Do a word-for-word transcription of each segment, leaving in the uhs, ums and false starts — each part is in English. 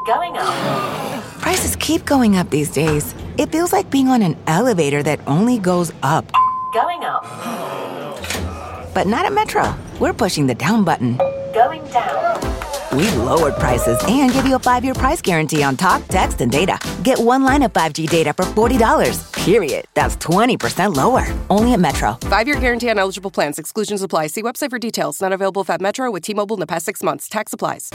Going up. Prices keep going up these days. It feels like being on an elevator that only goes up. Going up. But not at Metro. We're pushing the down button. Going down. We've lowered prices and give you a five-year price guarantee on talk, text, and data. Get one line of five G data for forty dollars. Period. That's twenty percent lower. Only at Metro. Five-year guarantee on eligible plans. Exclusions apply. See website for details. Not available at Metro with T-Mobile in the past six months. Tax applies.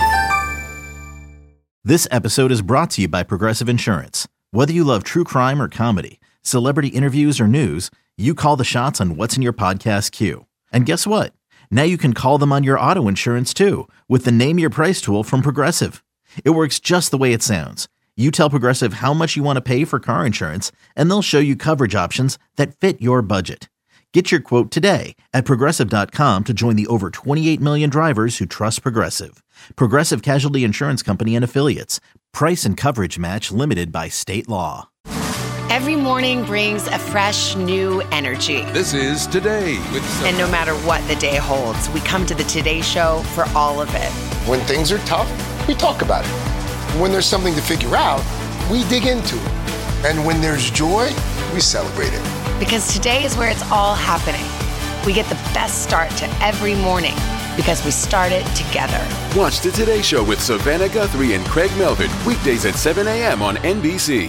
This episode is brought to you by Progressive Insurance. Whether you love true crime or comedy, celebrity interviews or news, you call the shots on what's in your podcast queue. And guess what? Now you can call them on your auto insurance too with the Name Your Price tool from Progressive. It works just the way it sounds. You tell Progressive how much you want to pay for car insurance, and they'll show you coverage options that fit your budget. Get your quote today at Progressive dot com to join the over twenty-eight million drivers who trust Progressive. Progressive Casualty Insurance Company and Affiliates. Price and coverage match limited by state law. Every morning brings a fresh, new energy. This is Today with Sophie. And no matter what the day holds, we come to the Today Show for all of it. When things are tough, we talk about it. When there's something to figure out, we dig into it. And when there's joy, we celebrate it. Because today is where it's all happening. We get the best start to every morning because we start it together. Watch the Today Show with Savannah Guthrie and Craig Melvin, weekdays at seven a.m. on N B C.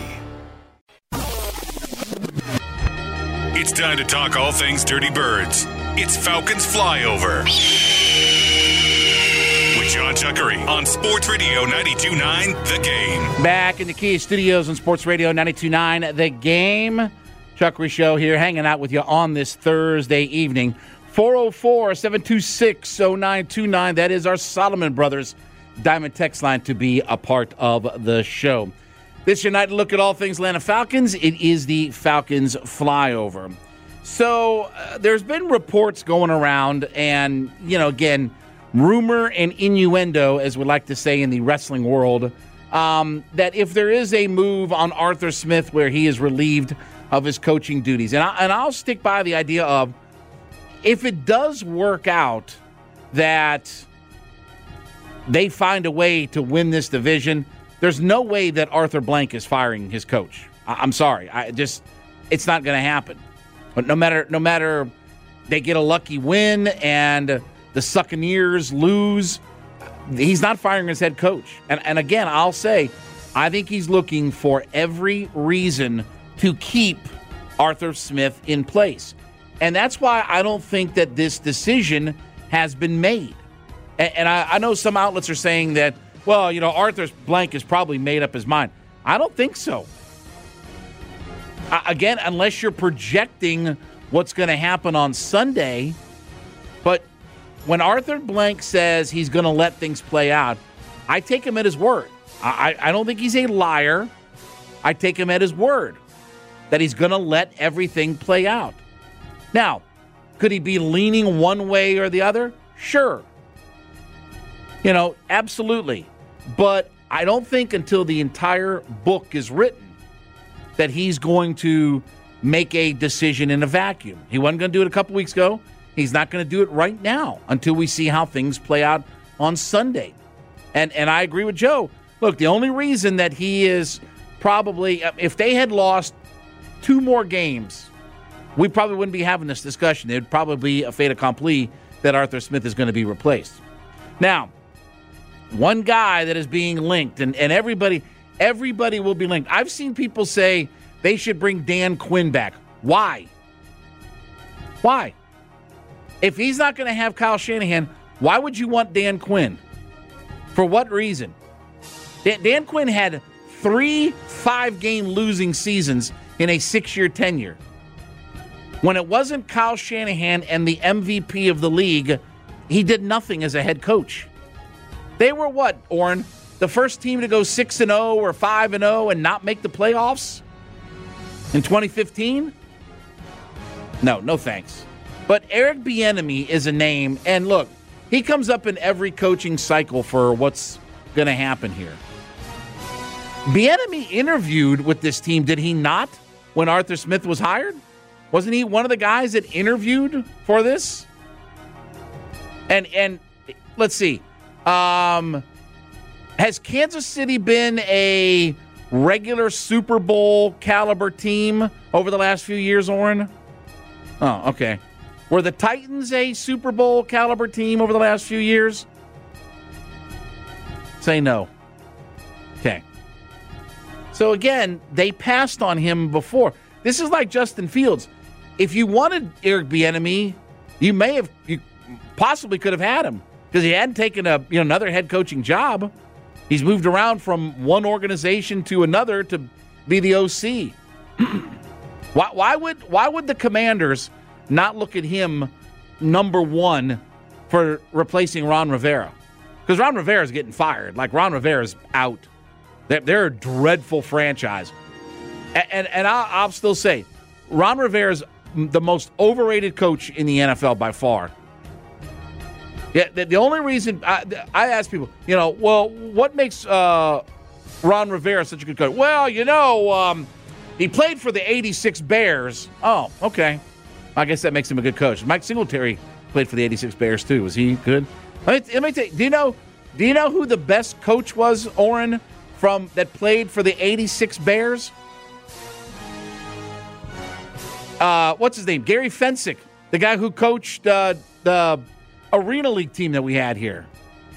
It's time to talk all things Dirty Birds. It's Falcons Flyover with John Chuckery on Sports Radio ninety-two point nine The Game. Back in the Kia Studios on Sports Radio ninety-two point nine The Game. Chuckery Show here, hanging out with you on this Thursday evening. four oh four, seven two six, oh nine two nine. That is our Solomon Brothers Diamond text line to be a part of the show. This is your night to look at all things Atlanta Falcons. It is the Falcons Flyover. So uh, there's been reports going around and, you know, again, rumor and innuendo, as we like to say in the wrestling world, um, that if there is a move on Arthur Smith where he is relieved of his coaching duties, and, I, and I'll stick by the idea of if it does work out that they find a way to win this division, there's no way that Arthur Blank is firing his coach. I- I'm sorry. I just, it's not going to happen. But no matter, no matter they get a lucky win and the Succaneers lose, he's not firing his head coach. And, and again, I'll say, I think he's looking for every reason to keep Arthur Smith in place. And that's why I don't think that this decision has been made. And, and I, I know some outlets are saying that, well, you know, Arthur Blank has probably made up his mind. I don't think so. Uh, again, unless you're projecting what's going to happen on Sunday. But when Arthur Blank says he's going to let things play out, I take him at his word. I, I don't think he's a liar. I take him at his word that he's going to let everything play out. Now, could he be leaning one way or the other? Sure. You know, absolutely. But I don't think until the entire book is written that he's going to make a decision in a vacuum. He wasn't going to do it a couple weeks ago. He's not going to do it right now until we see how things play out on Sunday. And and I agree with Joe. Look, the only reason that he is probably, if they had lost two more games, we probably wouldn't be having this discussion. It would probably be a fait accompli that Arthur Smith is going to be replaced. Now, one guy that is being linked, and, and everybody everybody will be linked. I've seen people say they should bring Dan Quinn back. Why? Why? If he's not going to have Kyle Shanahan, why would you want Dan Quinn? For what reason? Dan, Dan Quinn had three five-game losing seasons in a six-year tenure. When it wasn't Kyle Shanahan and the M V P of the league, he did nothing as a head coach. They were what, Orrin? The first team to go six and oh or five and oh and not make the playoffs in twenty fifteen? No, no thanks. But Eric Bieniemy is a name, and look, he comes up in every coaching cycle for what's going to happen here. Bieniemy interviewed with this team, did he not, when Arthur Smith was hired? Wasn't he one of the guys that interviewed for this? And and let's see. Um, has Kansas City been a regular Super Bowl caliber team over the last few years, Oren? Oh, okay. Were the Titans a Super Bowl caliber team over the last few years? Say no. Okay. So again, they passed on him before. This is like Justin Fields. If you wanted Eric Bieniemy, you may have, you possibly could have had him because he hadn't taken a you know another head coaching job. He's moved around from one organization to another to be the O C. why, why would why would the Commanders not look at him number one for replacing Ron Rivera? Because Ron Rivera is getting fired. Like, Ron Rivera is out. They're, they're a dreadful franchise. And, and, and I'll, I'll still say, Ron Rivera is the most overrated coach in the N F L by far. Yeah, the, the only reason I, I ask people, you know, well, what makes uh, Ron Rivera such a good coach? Well, you know, um, he played for the eighty-six Bears. Oh, okay. I guess that makes him a good coach. Mike Singletary played for the eighty-six Bears too. Was he good? Let me, let me tell you, do you know? Do you know who the best coach was, Oren, from that played for the eighty-six Bears? Uh, what's his name? Gary Fensick, the guy who coached uh, the Arena League team that we had here.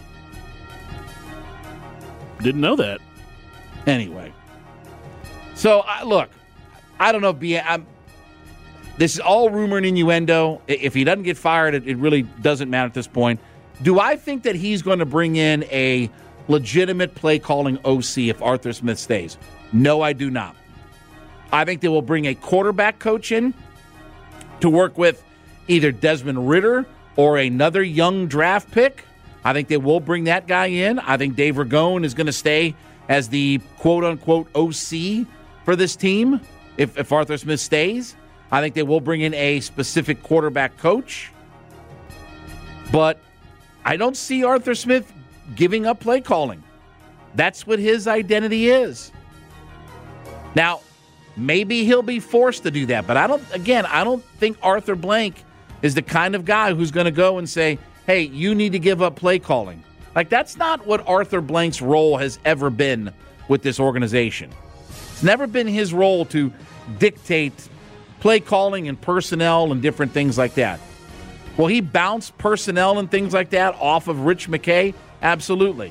Didn't know that. Anyway, so uh, look, I don't know if be, I'm, this is all rumor and innuendo. If he doesn't get fired, it, it really doesn't matter at this point. Do I think that he's going to bring in a legitimate play-calling O C if Arthur Smith stays? No, I do not. I think they will bring a quarterback coach in to work with either Desmond Ridder or another young draft pick. I think they will bring that guy in. I think Dave Ragone is going to stay as the quote-unquote O C for this team if, if Arthur Smith stays. I think they will bring in a specific quarterback coach. But I don't see Arthur Smith giving up play calling. That's what his identity is. Now, maybe he'll be forced to do that, but I don't, again, I don't think Arthur Blank is the kind of guy who's going to go and say, hey, you need to give up play calling. Like, that's not what Arthur Blank's role has ever been with this organization. It's never been his role to dictate play calling and personnel and different things like that. Will he bounce personnel and things like that off of Rich McKay? Absolutely.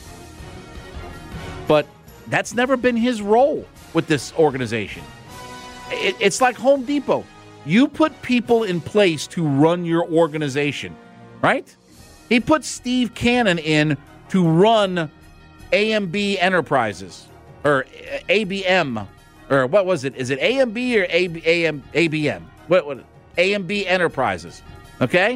But that's never been his role with this organization. It, it's like Home Depot. You put people in place to run your organization, right? He put Steve Cannon in to run A M B Enterprises, or A B M, or what was it? Is it A M B or A B M? A B M? What? what A M B Enterprises. Okay?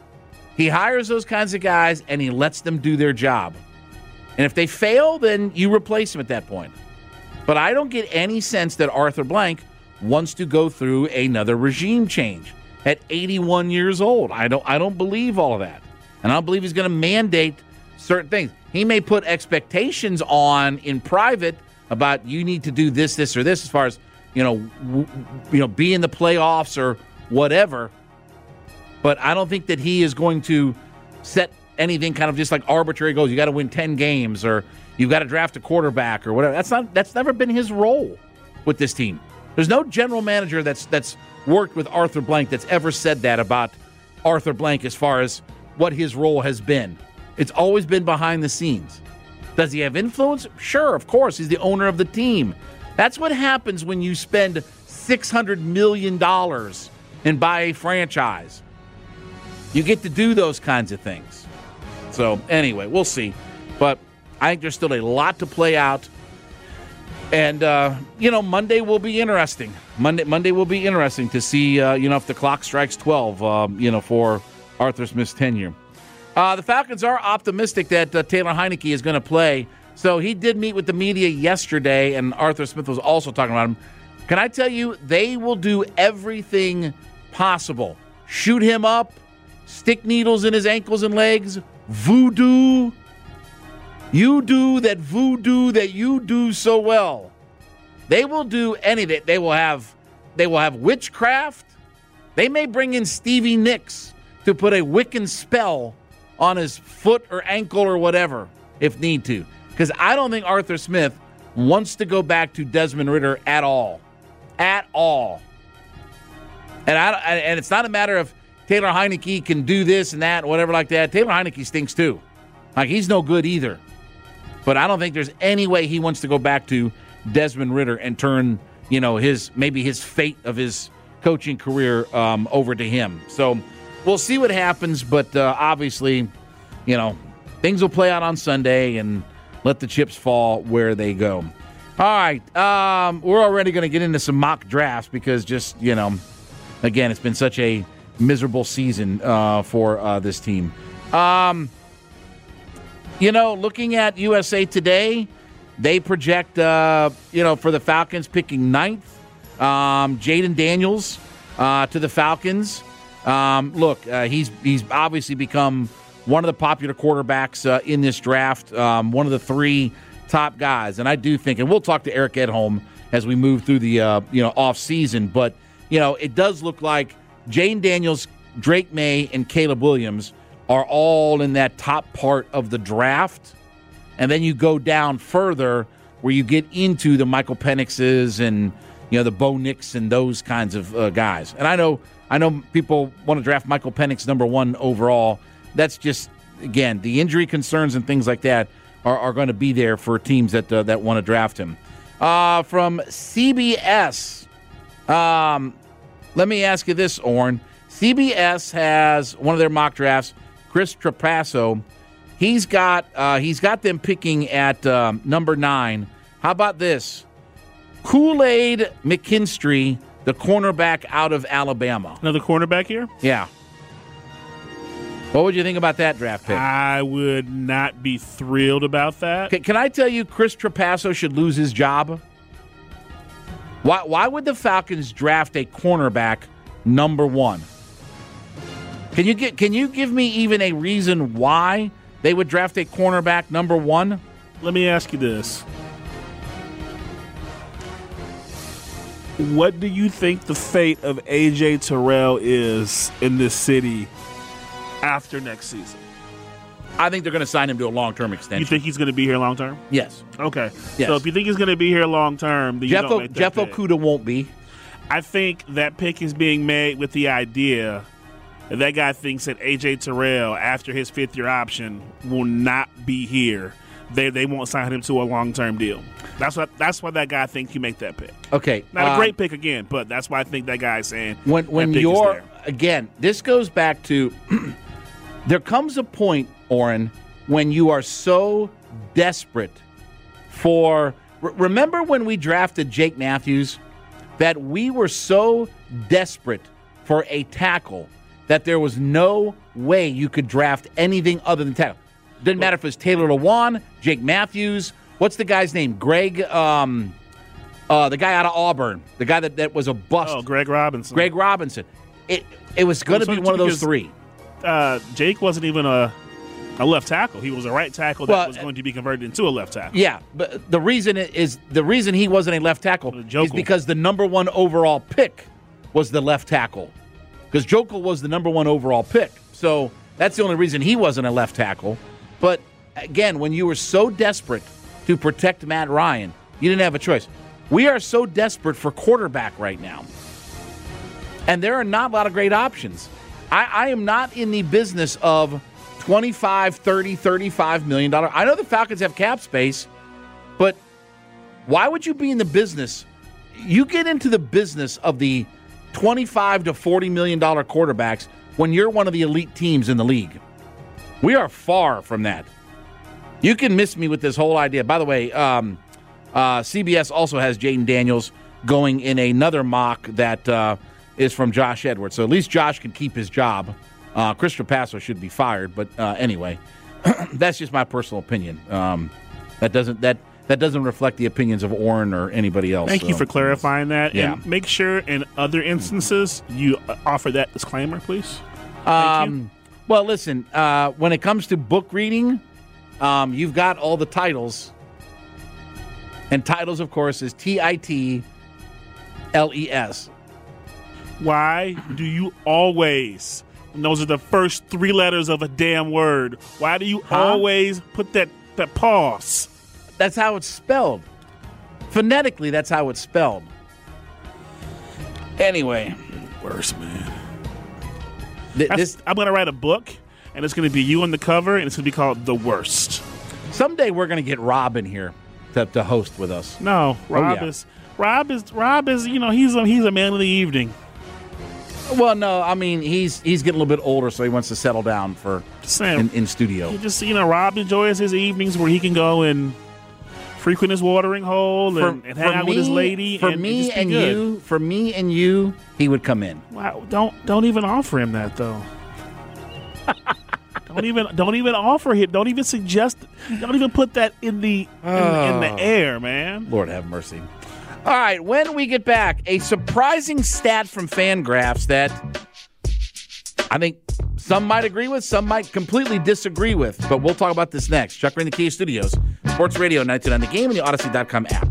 He hires those kinds of guys, and he lets them do their job. And if they fail, then you replace them at that point. But I don't get any sense that Arthur Blank wants to go through another regime change at eighty-one years old. I don't I don't believe all of that. And I don't believe he's going to mandate certain things. He may put expectations on in private about you need to do this, this, or this as far as, you know, w- you know, be in the playoffs or whatever. But I don't think that he is going to set anything kind of just like arbitrary goals. You got to win ten games or you've got to draft a quarterback or whatever. That's not that's never been his role with this team. There's no general manager that's that's worked with Arthur Blank that's ever said that about Arthur Blank as far as what his role has been. It's always been behind the scenes. Does he have influence? Sure, of course. He's the owner of the team. That's what happens when you spend six hundred million dollars and buy a franchise. You get to do those kinds of things. So anyway, we'll see. But I think there's still a lot to play out. And, uh, you know, Monday will be interesting. Monday Monday will be interesting to see, uh, you know, if the clock strikes twelve, um, you know, for Arthur Smith's tenure. Uh, the Falcons are optimistic that uh, Taylor Heineke is going to play. So he did meet with the media yesterday, and Arthur Smith was also talking about him. Can I tell you, they will do everything possible. Shoot him up, stick needles in his ankles and legs, voodoo. You do that voodoo that you do so well. They will do anything. They will have, they will have witchcraft. They may bring in Stevie Nicks to put a Wiccan spell on his foot or ankle or whatever, if need to. Because I don't think Arthur Smith wants to go back to Desmond Ridder at all. At all. And I and it's not a matter of Taylor Heineke can do this and that, whatever like that. Taylor Heineke stinks too. Like, he's no good either. But I don't think there's any way he wants to go back to Desmond Ridder and turn, you know, his maybe his fate of his coaching career um, over to him. So we'll see what happens, but uh, obviously, you know, things will play out on Sunday and let the chips fall where they go. All right, um, we're already going to get into some mock drafts because just, you know, again, it's been such a miserable season uh, for uh, this team. Um, you know, looking at U S A Today, they project, uh, you know, for the Falcons picking ninth, um, Jaden Daniels uh, to the Falcons. Um, look, uh, he's he's obviously become one of the popular quarterbacks uh, in this draft, um, one of the three top guys. And I do think, and we'll talk to Eric Edholm as we move through the uh, you know off season, but you know it does look like Jaden Daniels, Drake May, and Caleb Williams are all in that top part of the draft. And then you go down further where you get into the Michael Penixes and you know the Bo Nix and those kinds of uh, guys. And I know I know people want to draft Michael Penix number one overall. That's just, again, the injury concerns and things like that are, are going to be there for teams that uh, that want to draft him. Uh, from C B S, um, let me ask you this, Orrin. C B S has one of their mock drafts, Chris Trapasso. He's got uh, he's got them picking at um, number nine. How about this? Kool-Aid McKinstry, the cornerback out of Alabama. Another cornerback here? Yeah. What would you think about that draft pick? I would not be thrilled about that. Can, can I tell you Chris Trapasso should lose his job? Why, why would the Falcons draft a cornerback number one? Can you get? Can you give me even a reason why they would draft a cornerback number one? Let me ask you this. What do you think the fate of A J Terrell is in this city after next season? I think they're going to sign him to a long-term extension. You think he's going to be here long-term? Yes. Okay. Yes. So if you think he's going to be here long-term, then Jeff, you don't o- make that Jeff pick. Okudah won't be. I think that pick is being made with the idea that that guy thinks that A J Terrell, after his fifth-year option, will not be here. They they won't sign him to a long-term deal. That's what that's why that guy thinks you make that pick. Okay. Not um, a great pick again, but that's why I think that guy's saying when when that pick is you're there. again, this goes back to there comes a point, Orrin, when you are so desperate for re- remember when we drafted Jake Matthews, that we were so desperate for a tackle that there was no way you could draft anything other than tackle. Didn't matter if it was Taylor Lewan, Jake Matthews. What's the guy's name? Greg, um, uh, the guy out of Auburn, the guy that, that was a bust. Oh, Greg Robinson. Greg Robinson. It it was going to Well, be so one of those because, three. Uh, Jake wasn't even a a left tackle. He was a right tackle that Well, was going to be converted into a left tackle. Yeah, but the reason is the reason he wasn't a left tackle Jokel. is because the number one overall pick was the left tackle. Because Jokel was the number one overall pick. So that's the only reason he wasn't a left tackle. But again, when you were so desperate to protect Matt Ryan, you didn't have a choice. We are so desperate for quarterback right now. And there are not a lot of great options. I, I am not in the business of twenty-five, thirty, thirty-five million dollars. I know the Falcons have cap space, but why would you be in the business? You get into the business of the twenty-five to forty million dollars quarterbacks when you're one of the elite teams in the league. We are far from that. You can miss me with this whole idea. By the way, um, uh, C B S also has Jaden Daniels going in another mock that uh, is from Josh Edwards. So at least Josh can keep his job. Uh, Chris Trapasso should be fired. But uh, anyway, that's just my personal opinion. Um, that doesn't that that doesn't reflect the opinions of Orrin or anybody else. Thank so. you for clarifying that. Yeah. And make sure in other instances you offer that disclaimer, please. Thank Um, you. well, listen, uh, when it comes to book reading, um, you've got all the titles. And titles, of course, is T I T L E S. Why do you always, and those are the first three letters of a damn word, why do you Huh? always put that, that pause That's how it's spelled. Phonetically, that's how it's spelled. Anyway. Worse, man. Th- this, I'm going to write a book, and it's going to be you on the cover, and it's going to be called The Worst. Someday we're going to get Rob in here to, to host with us. No, Rob oh, yeah. is Rob is Rob is you know he's a, he's a man of the evening. Well, no, I mean he's he's getting a little bit older, so he wants to settle down for in, in studio. He just you know Rob enjoys his evenings where he can go and frequent his watering hole and, for, and hang out me, with his lady. For and, me and, just be and good. you, for me and you, he would come in. Wow! Don't don't even offer him that though. Don't even don't even offer him. Don't even suggest. Don't even put that in the in, oh. in the air, man. Lord have mercy. All right, when we get back, a surprising stat from Fangraphs that I think some might agree with, some might completely disagree with. But we'll talk about this next. Chuck Ray in the Kia Studios, Sports Radio ninety-two point nine The Game, and the Odyssey dot com app.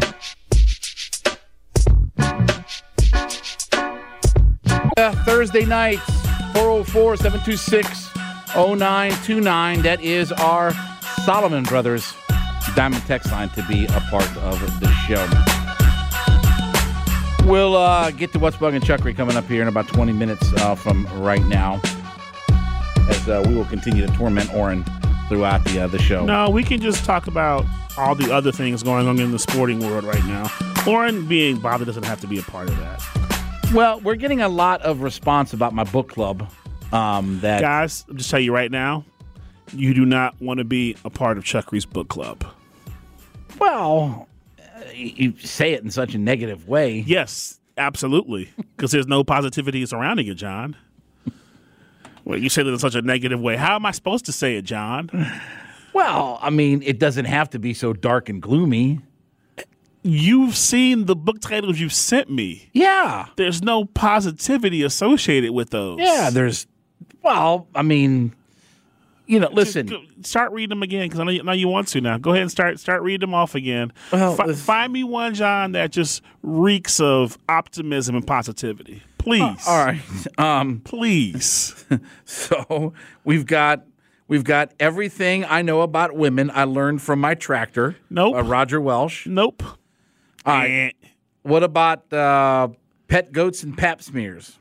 Uh, Thursday night, four oh four, seven two six, oh nine two nine. That is our Solomon Brothers Diamond text line to be a part of the show. We'll uh, get to What's Bugging Chuck Ray coming up here in about twenty minutes uh, from right now, as uh, we will continue to torment Oren throughout the uh, the show. No, we can just talk about all the other things going on in the sporting world right now. Oren being bothered doesn't have to be a part of that. Well, we're getting a lot of response about my book club. Um, that Guys, I'm just tell you right now, you do not want to be a part of Chuck Ree's book club. Well, uh, you say it in such a negative way. Yes, absolutely, because there's no positivity surrounding it, John. Well, you say that in such a negative way. How am I supposed to say it, John? Well, I mean, it doesn't have to be so dark and gloomy. You've seen the book titles you've sent me. Yeah. There's no positivity associated with those. Yeah, there's, well, I mean, you know, listen. Start reading them again, because I know you, know you want to now. Go ahead and start start reading them off again. Well, F- find me one, John, that just reeks of optimism and positivity. Please. Uh, all right. Um, Please. So we've got we've got everything I know about women I learned from my tractor. Nope. Uh, Roger Welsh. Nope. All right. What about uh, pet goats and pap smears?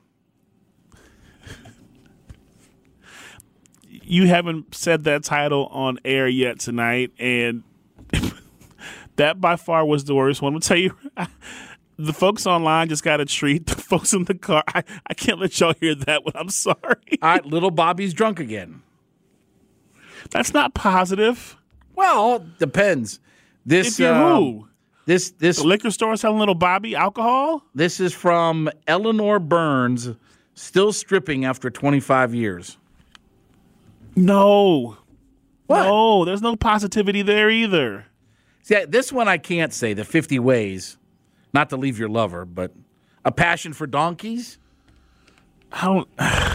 You haven't said that title on air yet tonight, and that by far was the worst one. I'm going to tell you, the folks online just got a treat. The folks in the car, I, I can't let y'all hear that one. I'm sorry. All right, little Bobby's drunk again. That's not positive. Well, depends. This, if you're uh, who? This, this, the liquor store selling little Bobby alcohol? This is from Eleanor Burns, still stripping after twenty-five years. No. What? No, there's no positivity there either. See, this one I can't say, the fifty ways not to leave your lover, but a passion for donkeys? I don't...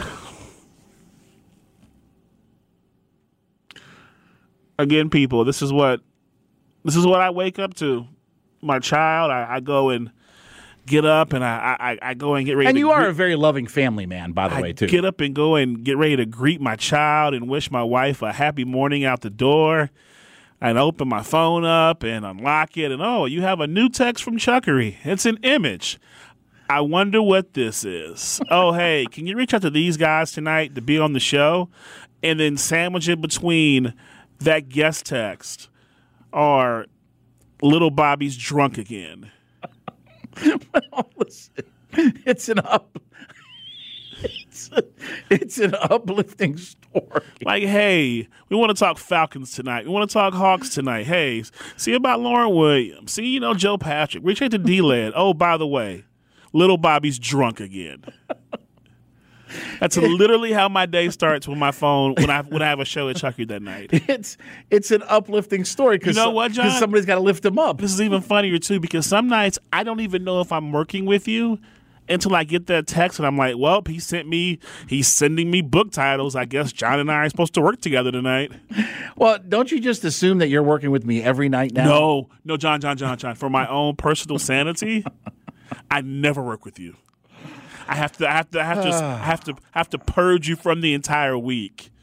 Again, people, this is what this is what I wake up to. My child, I, I go and get up and I, I, I go and get ready. And to you are greet, a very loving family man, by the I way, too. Get up and go and get ready to greet my child and wish my wife a happy morning out the door. And open my phone up and unlock it. And, oh, you have a new text from Chuckery. It's an image. I wonder what this is. Oh, hey, can you reach out to these guys tonight to be on the show? And then sandwich it between that guest text or little Bobby's drunk again. Well, listen, it's an up, it's, a, it's an uplifting story. Like, hey, we want to talk Falcons tonight. We want to talk Hawks tonight. Hey, see about Lauren Williams. See, you know, Joe Patrick. Reach out to D-Led. Oh, by the way, little Bobby's drunk again. That's literally how my day starts with my phone when I when I have a show at Chucky that night. It's it's an uplifting story because you know what, John? somebody's got to lift them up. This is even funnier too because some nights I don't even know if I'm working with you until I get that text and I'm like, well, he sent me, he's sending me book titles. I guess John and I are supposed to work together tonight. Well, don't you just assume that you're working with me every night now? No, no, John, John, John, John. For my own personal sanity, I never work with you. I have to, I have to, I have to, I have to, have to purge you from the entire week.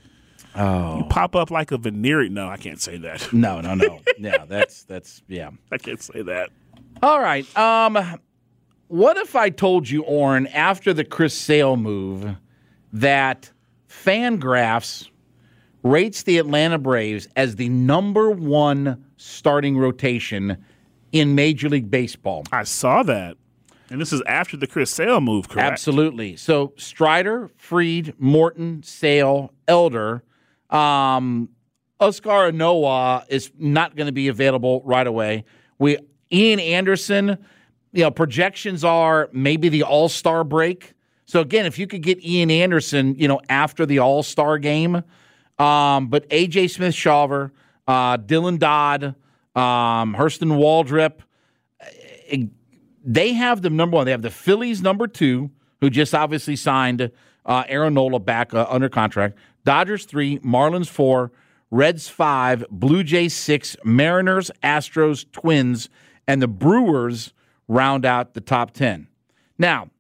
Oh. You pop up like a venereal. No, I can't say that. No, no, no. Yeah, that's, that's, yeah. I can't say that. All right. Um, what if I told you, Orrin, after the Chris Sale move, that Fangraphs rates the Atlanta Braves as the number one starting rotation in Major League Baseball? I saw that. And this is after the Chris Sale move, correct? Absolutely. So Strider, Fried, Morton, Sale, Elder. Um, Oscar Noah is not going to be available right away. We Ian Anderson, you know, projections are maybe the All-Star break. So again, if you could get Ian Anderson, you know, after the All-Star game, um, but A J Smith-Shawver, uh, Dylan Dodd, um, Hurston Waldrep, it, they have the number one. They have the Phillies number two, who just obviously signed uh, Aaron Nola back uh, under contract. Dodgers three, Marlins four, Reds five, Blue Jays six, Mariners, Astros, Twins, and the Brewers round out the top ten. Now,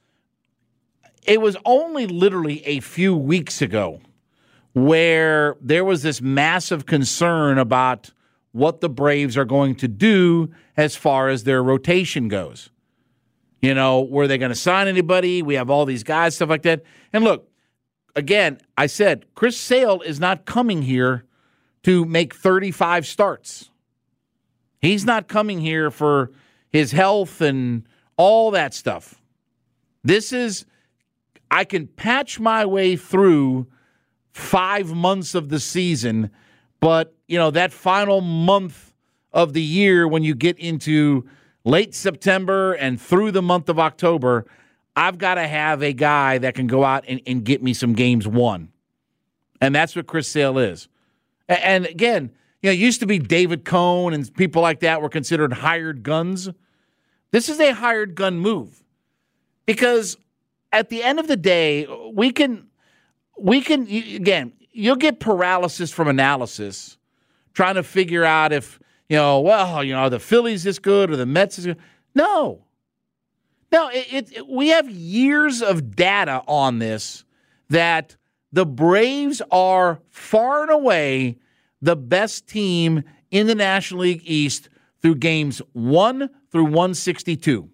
it was only literally a few weeks ago where there was this massive concern about what the Braves are going to do as far as their rotation goes. You know, were they going to sign anybody? We have all these guys, stuff like that. And look, again, I said, Chris Sale is not coming here to make thirty-five starts. He's not coming here for his health and all that stuff. This is, I can patch my way through five months of the season, but, you know, that final month of the year when you get into late September and through the month of October, I've got to have a guy that can go out and, and get me some games won. And that's what Chris Sale is. And again, you know, it used to be David Cone and people like that were considered hired guns. This is a hired gun move because at the end of the day, we can, we can, again, you'll get paralysis from analysis trying to figure out if, you know, well, you know, are the Phillies this good or the Mets is good? No. No, it, it, we have years of data on this that the Braves are far and away the best team in the National League East through games one through one sixty-two.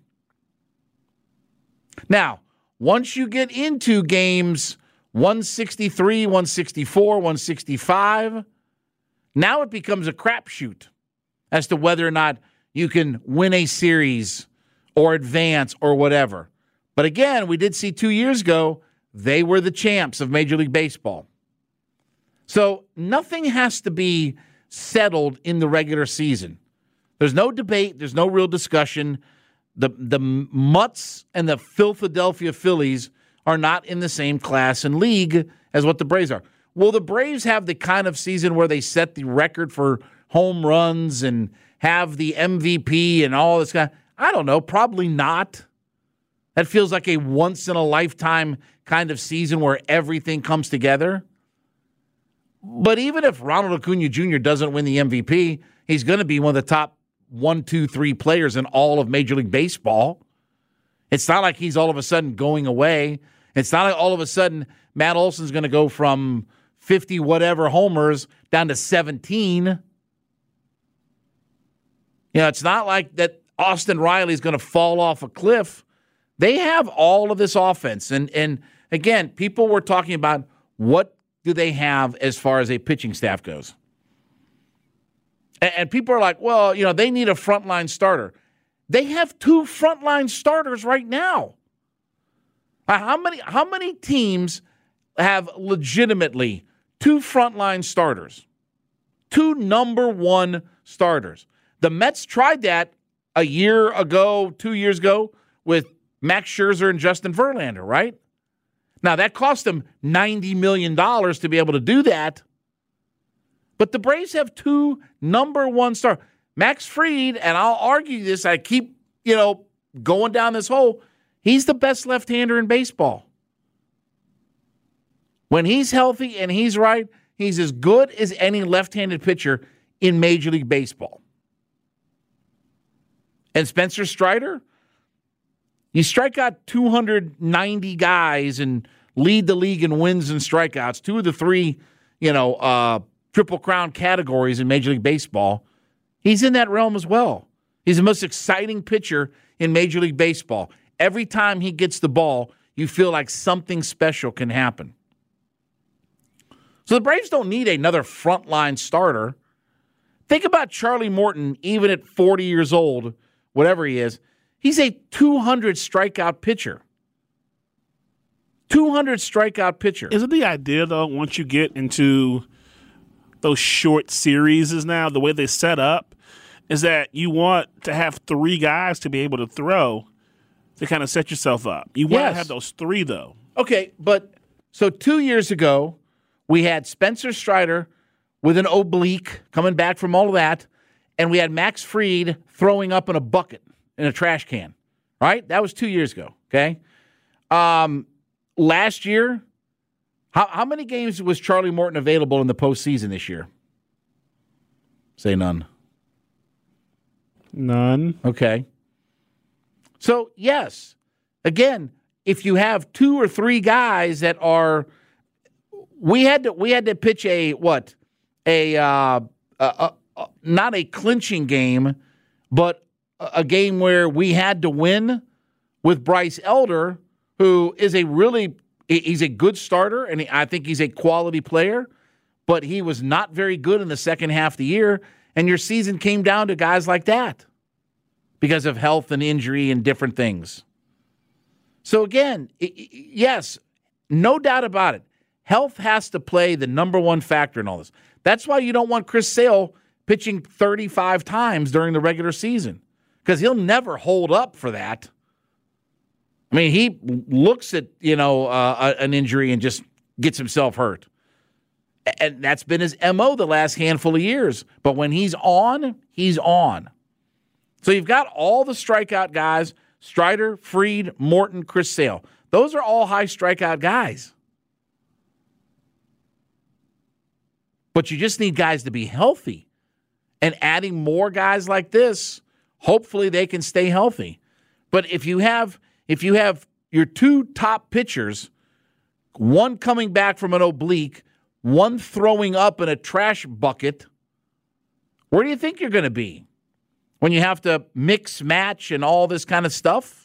Now, once you get into games one sixty-three, one sixty-four, one sixty-five, now it becomes a crapshoot as to whether or not you can win a series or advance or whatever. But again, we did see two years ago, they were the champs of Major League Baseball. So nothing has to be settled in the regular season. There's no debate. There's no real discussion. The, the Mutts and the Philadelphia Phillies are not in the same class and league as what the Braves are. Will the Braves have the kind of season where they set the record for home runs and have the M V P and all this kind? I don't know. Probably not. That feels like a once-in-a-lifetime kind of season where everything comes together. But even if Ronald Acuna Junior doesn't win the M V P, he's going to be one of the top one, two, three players in all of Major League Baseball. It's not like he's all of a sudden going away. It's not like all of a sudden Matt Olson's going to go from fifty whatever homers down to seventeen. You know, it's not like that Austin Riley's going to fall off a cliff. They have all of this offense. And, and again, people were talking about what do they have as far as a pitching staff goes. And, and people are like, well, you know, they need a frontline starter. They have two frontline starters right now. Uh, how many, how many teams have legitimately two frontline starters? Two number one starters. The Mets tried that a year ago, two years ago, with Max Scherzer and Justin Verlander, right? Now, that cost them ninety million dollars to be able to do that. But the Braves have two number one stars. Max Fried, and I'll argue this, I keep, you know, going down this hole, he's the best left-hander in baseball. When he's healthy and he's right, he's as good as any left-handed pitcher in Major League Baseball. And Spencer Strider, you strike out two hundred ninety guys and lead the league in wins and strikeouts. Two of the three, you know, uh, Triple Crown categories in Major League Baseball, he's in that realm as well. He's the most exciting pitcher in Major League Baseball. Every time he gets the ball, you feel like something special can happen. So the Braves don't need another frontline starter. Think about Charlie Morton, even at forty years old, whatever he is. He's a two hundred strikeout pitcher. two hundred strikeout pitcher. Isn't the idea, though, once you get into those short series now, the way they set up, is that you want to have three guys to be able to throw to kind of set yourself up. You want Yes. to have those three, though. Okay, but so two years ago, we had Spencer Strider with an oblique coming back from all of that, and we had Max Fried throwing up in a bucket in a trash can, right? That was two years ago, okay? Um, last year, how, how many games was Charlie Morton available in the postseason this year? Say none. None. Okay. So, yes, again, if you have two or three guys that are we had to we had to pitch a what? A, uh, a, a, a not a clinching game, but a, a game where we had to win with Bryce Elder, who is a really he's a good starter and he, I think he's a quality player, but he was not very good in the second half of the year, and your season came down to guys like that because of health and injury and different things. So again, yes, no doubt about it. Health has to play the number one factor in all this. That's why you don't want Chris Sale pitching thirty-five times during the regular season, because he'll never hold up for that. I mean, he looks at, you know, uh, an injury and just gets himself hurt. And that's been his M O the last handful of years. But when he's on, he's on. So you've got all the strikeout guys, Strider, Fried, Morton, Chris Sale. Those are all high strikeout guys. But you just need guys to be healthy. And adding more guys like this, hopefully they can stay healthy. But if you have if you have your two top pitchers, one coming back from an oblique, one throwing up in a trash bucket, where do you think you're going to be when you have to mix, match, and all this kind of stuff?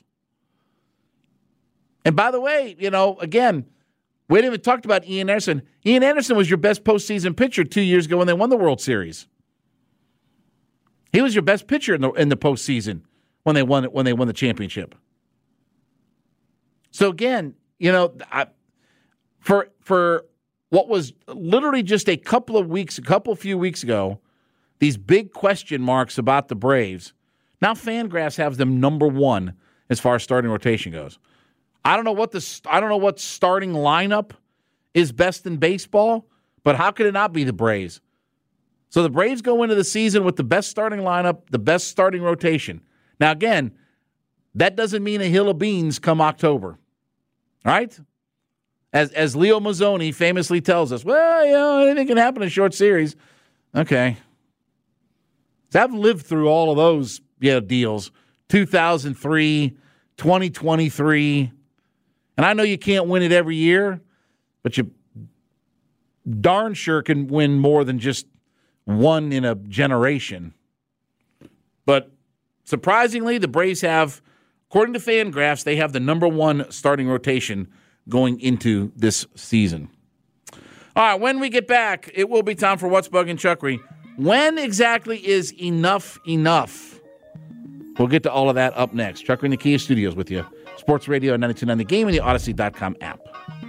And by the way, you know, again, we haven't even talked about Ian Anderson. Ian Anderson was your best postseason pitcher two years ago when they won the World Series. He was your best pitcher in the in the postseason when they won when they won the championship. So again, you know, I, for for what was literally just a couple of weeks, a couple of few weeks ago, these big question marks about the Braves. Now FanGraphs has them number one as far as starting rotation goes. I don't know what the I don't know what starting lineup is best in baseball, but how could it not be the Braves? So the Braves go into the season with the best starting lineup, the best starting rotation. Now again, that doesn't mean a hill of beans come October, right? As as Leo Mazzoni famously tells us, well, you know, anything can happen in a short series. Okay. So I've lived through all of those you know, deals, two thousand three, twenty twenty-three. And I know you can't win it every year, but you darn sure can win more than just one in a generation. But surprisingly, the Braves have, according to FanGraphs, they have the number one starting rotation going into this season. All right, when we get back, it will be time for What's Bugging Chuckery. When exactly is enough enough? We'll get to all of that up next. Chuckery in the Kia Studios with you. Sports Radio ninety-two point nine The Game and the Odyssey dot com app.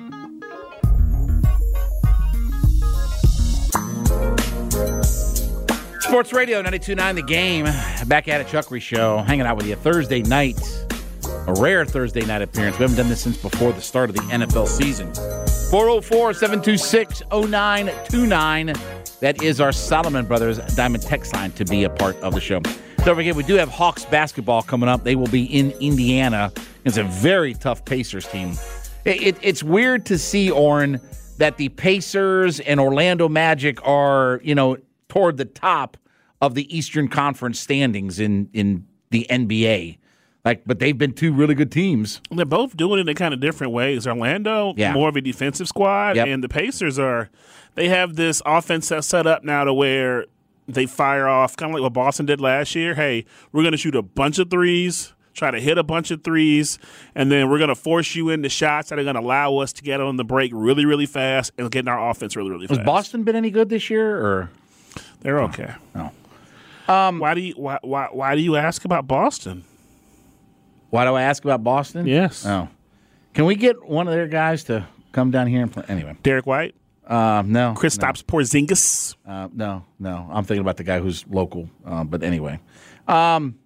Sports Radio ninety-two point nine The Game. Back at it, Chuckery Show. Hanging out with you Thursday night. A rare Thursday night appearance. We haven't done this since before the start of the N F L season. four oh four, seven two six, oh nine two nine. That is our Solomon Brothers Diamond text line to be a part of the show. Don't forget, we do have Hawks basketball coming up. They will be in Indiana. It's a very tough Pacers team. It, it, it's weird to see, Orrin, that the Pacers and Orlando Magic are, you know, toward the top of the Eastern Conference standings in, in the N B A. Like, but they've been two really good teams. They're both doing it in kind of different ways. Orlando, Yeah. more of a defensive squad, Yep. and the Pacers are. They have this offense that's set up now to where they fire off kind of like what Boston did last year. Hey, we're going to shoot a bunch of threes, try to hit a bunch of threes, and then we're going to force you into shots that are going to allow us to get on the break really, really fast and get in our offense really, really Has fast. Boston been any good this year? Or They're okay. No. Um, why do you why, why why do you ask about Boston? Why do I ask about Boston? Yes. Oh, can we get one of their guys to come down here and play? Anyway, Derek White, um, no, Kristaps Porzingis. Uh, no, no. I'm thinking about the guy who's local. Uh, but anyway, um,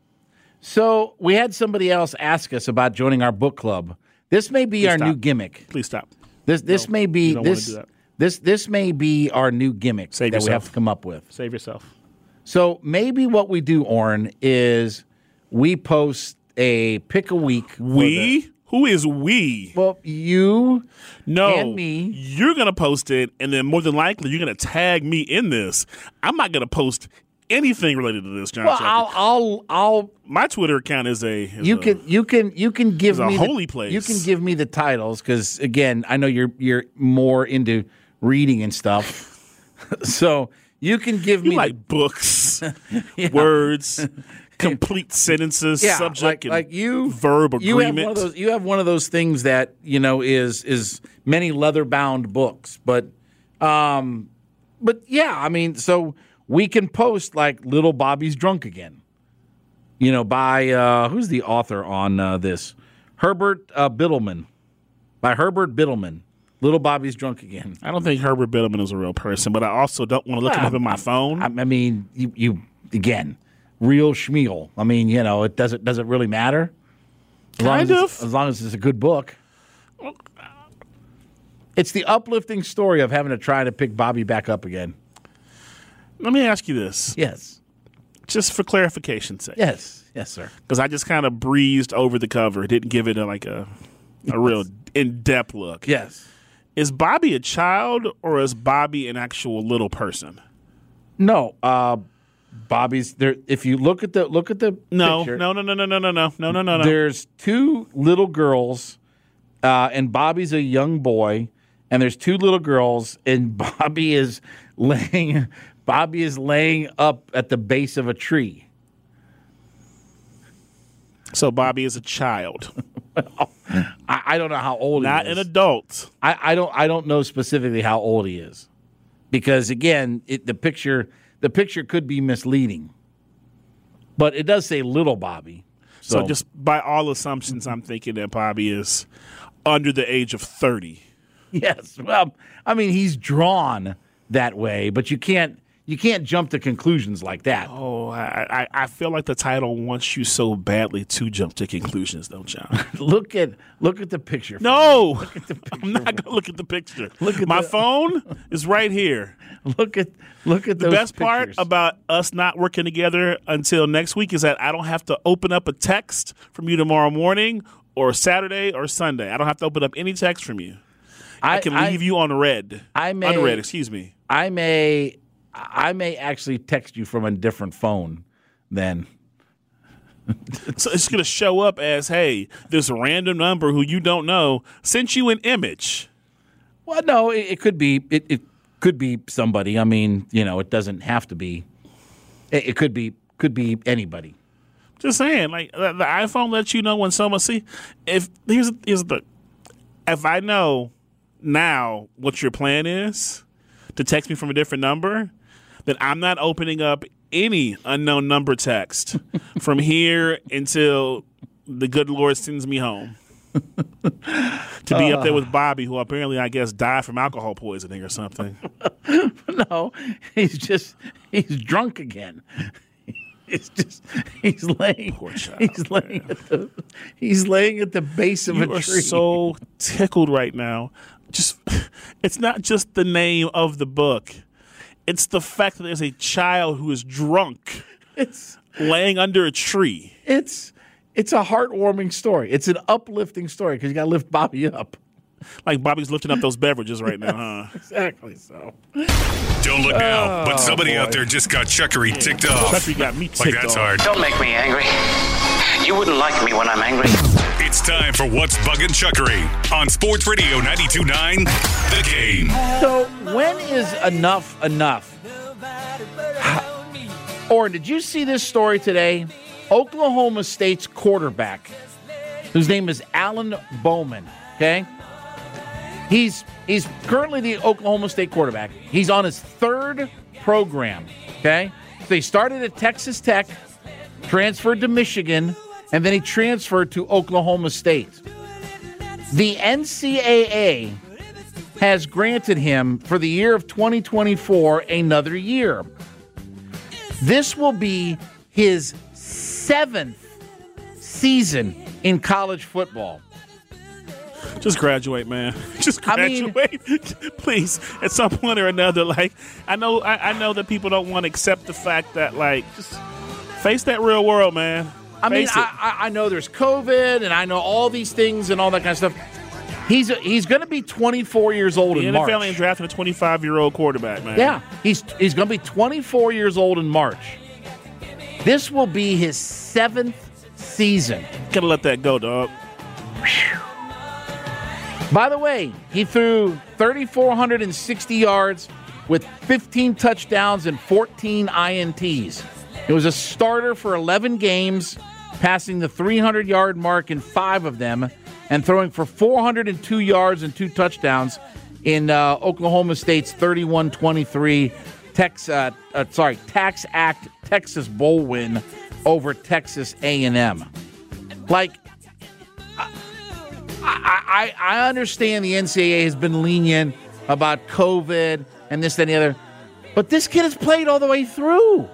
so we had somebody else ask us about joining our book club. This may be Please our stop. new gimmick. Please stop. This this No, may be you don't wanna this do that. this this may be our new gimmick Save that we yourself. have to come up with. Save yourself. So maybe what we do, Orrin, is we post a pick a week. for We? the- Who is we? well, you No, and me. You're gonna post it, and then more than likely you're gonna tag me in this. I'm not gonna post anything related to this, John. Well, Chucky. I'll I'll I'll My Twitter account is a is you a- can you can you can give It's a me holy the, place. You can give me the titles because again, I know you're you're more into reading and stuff. So you can give you me like the, books, Yeah. words, complete sentences, yeah, subject, like, and like you verb you have agreement. one of those you have one of those things that you know is is many leather bound books, but um, but yeah, I mean, so we can post like Little Bobby's Drunk Again. You know, by uh, who's the author on uh, this? Herbert uh, Biddleman. By Herbert Biddleman. Little Bobby's Drunk Again. I don't think Herbert Biddleman is a real person, but I also don't want to look him Well, up in my phone. I, I mean, you, you again, real schmeal. I mean, you know, it doesn't does it really matter? As long Kind as of. it's- as long as it's a good book. It's the uplifting story of having to try to pick Bobby back up again. Let me ask you this, Yes. just for clarification's sake. Yes. Yes, sir. Because I just kind of breezed over the cover, didn't give it a, like a a real in depth look. Yes. Is Bobby a child or is Bobby an actual little person? No, uh, Bobby's there. If you look at the look at the No, picture, no, no, no, no, no, no, no, no, no, no, no. there's two little girls, uh, and Bobby's a young boy, and there's two little girls, and Bobby is laying Bobby is laying up at the base of a tree. So Bobby is a child, I, I don't know how old not he is. an adult. I, I don't I don't know specifically how old he is, because again, it, the picture the picture could be misleading, but it does say little Bobby. So, just by all assumptions, I'm thinking that Bobby is under the age of thirty. yes, well, I mean he's drawn that way, but you can't you can't jump to conclusions like that. Oh, I, I, I feel like the title wants you so badly to jump to conclusions, though, John. Look at look at the picture. No, I'm not going to look at the picture. Look at My the- phone is right here. Look at look at The those best part pictures. about us not working together until next week is that I don't have to open up a text from you tomorrow morning or Saturday or Sunday. I don't have to open up any text from you. I, can leave you on red. I may Unread, excuse me. I may I may actually text you from a different phone then. So it's going to show up as, hey, this random number who you don't know sent you an image. Well, no, it, it could be it, it could be somebody. I mean, you know, it doesn't have to be. It, it could be could be anybody. Just saying, like the, the iPhone lets you know when someone see. If here's here's the, if I know now what your plan is to text me from a different number, then I'm not opening up any unknown number text from here until the good Lord sends me home. To be up there with Bobby, who apparently, I guess, died from alcohol poisoning or something. No, he's just he's drunk again. He's just he's laying Poor child, he's laying man. at the he's laying at the base of You a are tree. so tickled right now. Just, it's not just the name of the book. It's the fact that there's a child who is drunk, It's laying under a tree. it's it's a heartwarming story. It's an uplifting story because you got to lift Bobby up. Like Bobby's lifting up those beverages right now, huh? Exactly. So Don't look now, but Oh, somebody boy. out there just got Chuckery ticked off. Chuckery got me Like ticked that's off. hard. Don't make me angry. You wouldn't like me when I'm angry. It's time for What's Buggin' Chuckery on Sports Radio ninety-two point nine The Game. So when is enough enough? Or did you see this story today? Oklahoma State's quarterback, whose name is Alan Bowman, okay? He's he's currently the Oklahoma State quarterback. He's on his third program, okay? So he started at Texas Tech, transferred to Michigan, and then he transferred to Oklahoma State. The N C double A has granted him, for the year of twenty twenty-four, another year. This will be his seventh season in college football. Just graduate, man. Just graduate, I mean, please. At some point or another, like I know, I, I know that people don't want to accept the fact that, like, just face that real world, man. I mean, Face it. I, I know there's COVID, and I know all these things and all that kind of stuff. He's he's going to be twenty-four years old the in N F L March. ain't drafting a twenty-five-year-old quarterback, man. Yeah, he's he's going to be twenty-four years old in March. This will be his seventh season. Gotta let that go, dog. By the way, he threw three thousand four hundred sixty yards with fifteen touchdowns and fourteen I N Ts. He was a starter for eleven games, passing the three hundred-yard mark in five of them, and throwing for four hundred two yards and two touchdowns in uh, Oklahoma State's thirty-one twenty-three Tex, uh, uh, sorry, Tax Act Texas Bowl win over Texas A and M. Like, I, I, I understand the N C double A has been lenient about COVID and this, that, and the other, but this kid has played all the way through.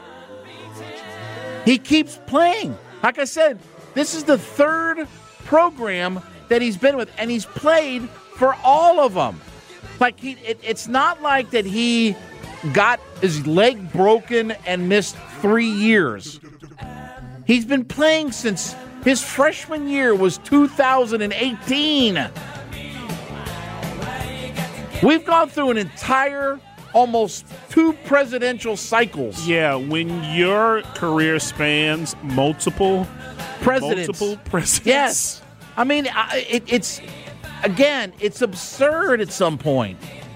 He keeps playing. Like I said, this is the third program that he's been with, and he's played for all of them. Like, he, it, it's not like that he got his leg broken and missed three years. He's been playing since his freshman year was two thousand eighteen. We've gone through an entire, almost two presidential cycles. Yeah, when your career spans multiple presidents. Multiple presidents. Yes. I mean, I, it, it's, again, it's absurd at some point.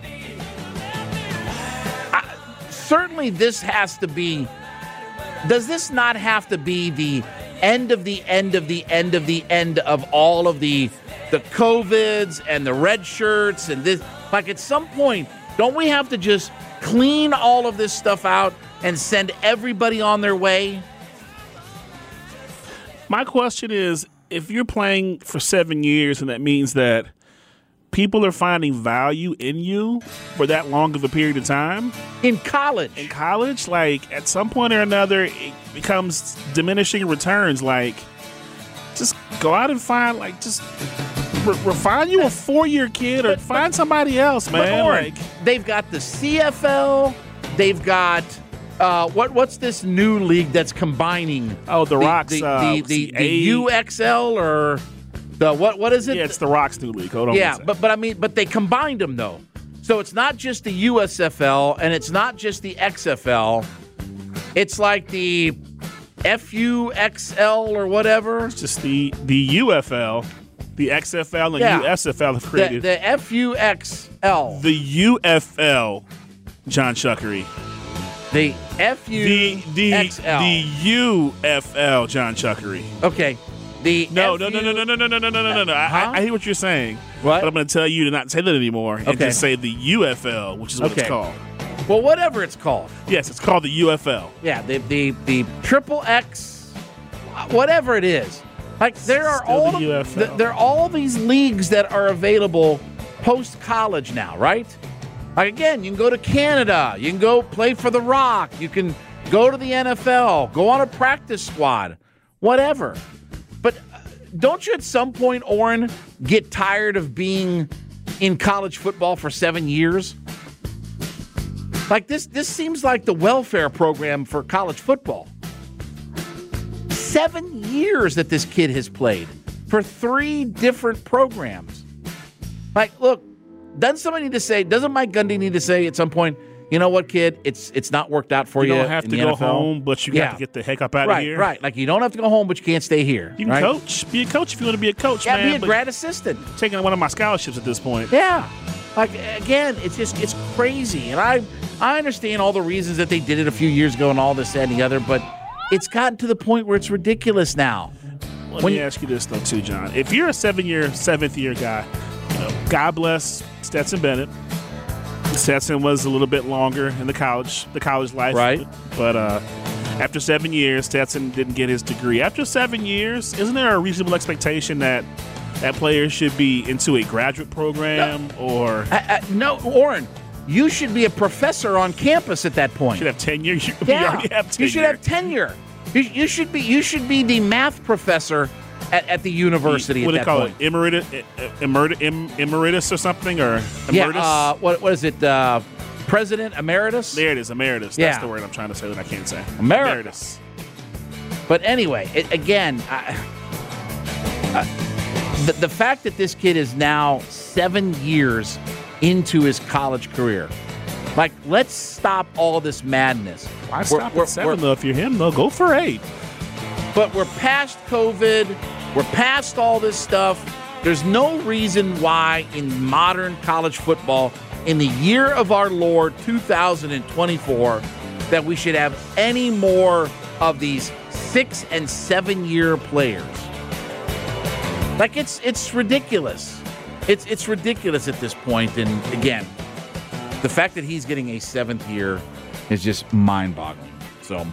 I, certainly this has to be, does this not have to be the end of the end of the end of the end of all of the the COVIDs and the red shirts and this? Like, at some point, don't we have to just clean all of this stuff out and send everybody on their way? My question is, if you're playing for seven years and that means that people are finding value in you for that long of a period of time. In college. In college, like, at some point or another, it becomes diminishing returns. Like, just go out and find, like, just re- refine you a four-year kid or but, find but, somebody else, man. Or, like, they've got the C F L. They've got, uh, what what's this new league that's combining? Oh, the, the Rocks. The, uh, the, the, the, the U X L or... The what? What is it? Yeah, it's the Rocks new league. Hold on. Yeah, but but I mean, but they combined them though, so it's not just the U S F L and it's not just the X F L. It's like the F U X L or whatever. It's just the the U F L, the X F L, and yeah. U S F L have created the, the F U X L. The U F L, John Chuckery. The F U X L. The, the, the U F L, John Chuckery. Okay. The no, F U- no, no, no, no, no, no, no, no, no, no. Huh? I, I hear what you're saying. What? But I'm going to tell you to not say that anymore and okay. just say the U F L, which is what okay. it's called. Well, whatever it's called. Yes, it's called the U F L. Yeah, the the the triple X, whatever it is. Like there are Still all the the, U F L. the, there are all these leagues that are available post college now, right? Like again, you can go to Canada, you can go play for the Rock, you can go to the N F L, go on a practice squad, whatever. But don't you at some point, Orrin, get tired of being in college football for seven years? Like this, this seems like the welfare program for college football. Seven years that this kid has played for three different programs. Like, look, doesn't somebody need to say, doesn't Mike Gundy need to say at some point, you know what, kid, it's it's not worked out for you. you. You don't have in to the go N F L. home, but you yeah. got to get the heck up out right, of here. Right, like you don't have to go home, but you can't stay here. You can right? coach. Be a coach if you want to be a coach, yeah, man. be a but grad assistant. Taking one of my scholarships at this point. Yeah. Like, again, it's just, it's crazy. And I I understand all the reasons that they did it a few years ago and all this, that, and the other, but it's gotten to the point where it's ridiculous now. Let when me ask you this, though, too, John. If you're a seven-year, seventh-year guy, you know, God bless Stetson Bennett. Stetson was a little bit longer in the college, the college life. Right. But uh, after seven years, Stetson didn't get his degree. After seven years, isn't there a reasonable expectation that that player should be into a graduate program no. or uh, uh, no, Warren, you should be a professor on campus at that point. You should have tenure. You, yeah. you already have tenure. You should have tenure. You, you should be you should be the math professor at, at the university. What at do they that call point. it? Emeritus, emeritus, emeritus or something, or emeritus? Yeah. Uh, what what is it? Uh, President emeritus. There it is, emeritus. Yeah. That's the word I'm trying to say that I can't say. Emeritus. Emeritus. But anyway, it, again. I, I, The, the fact that this kid is now seven years into his college career, like, let's stop all this madness. Why We're- stop we're- at seven, we're- though? If you're him, though, go for eight. But we're past COVID. We're past all this stuff. There's no reason why in modern college football, in the year of our Lord, two thousand twenty-four, that we should have any more of these six- and seven-year players. Like, it's it's ridiculous. It's it's ridiculous at this point. And again, the fact that he's getting a seventh year is just mind-boggling. So,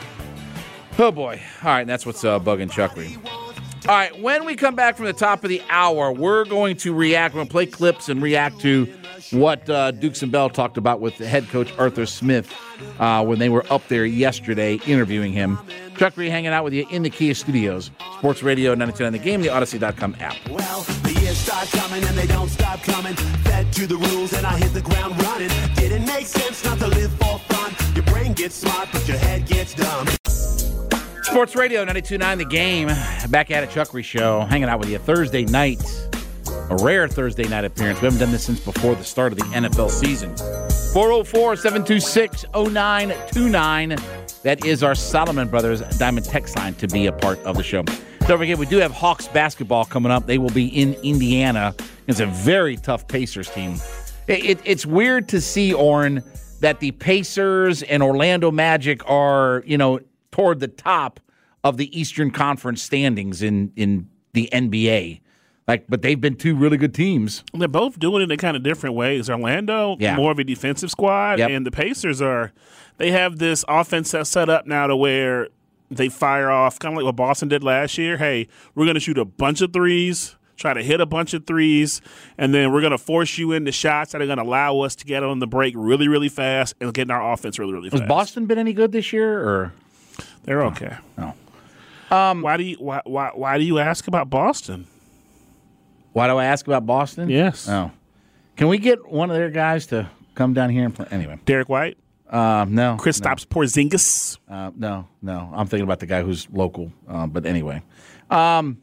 oh boy. All right, that's what's uh, bugging Chuckery. All right, when we come back from the top of the hour, we're going to react. We're going to play clips and react to what uh, Dukes and Bell talked about with the head coach Arthur Smith uh, when they were up there yesterday interviewing him. Chuckery hanging out with you in the Kia Studios. Sports Radio ninety-two point nine The Game, the Odyssey dot com app. Well, the years start coming and they don't stop coming. Fed to the rules and I hit the ground running. Didn't make sense not to live for fun. Your brain gets smart, but your head gets dumb. Sports Radio ninety-two point nine The Game. Back at it, Chuckery Show. Hanging out with you Thursday night. A rare Thursday night appearance. We haven't done this since before the start of the N F L season. four oh four, seven two six, oh nine two nine. That is our Solomon Brothers Diamond text line to be a part of the show. Don't forget, we do have Hawks basketball coming up. They will be in Indiana. It's a very tough Pacers team. It, it, it's weird to see, Orrin, that the Pacers and Orlando Magic are, you know, toward the top of the Eastern Conference standings in, in the N B A. Like, but they've been two really good teams. They're both doing it in kind of different ways. Orlando, yeah. more of a defensive squad, yep. and the Pacers are, they have this offense that's set up now to where they fire off, kind of like what Boston did last year. Hey, we're going to shoot a bunch of threes, try to hit a bunch of threes, and then we're going to force you into shots that are going to allow us to get on the break really, really fast and get in our offense really, really fast. Has Boston been any good this year, or they're okay? No. Oh. Um, why do you why why why do you ask about Boston? Why do I ask about Boston? Yes. Oh. Can we get one of their guys to come down here and play? Anyway. Derek White? Um, no. Kristaps no. Porzingis? Uh, no, no. I'm thinking about the guy who's local. Uh, but anyway. Um,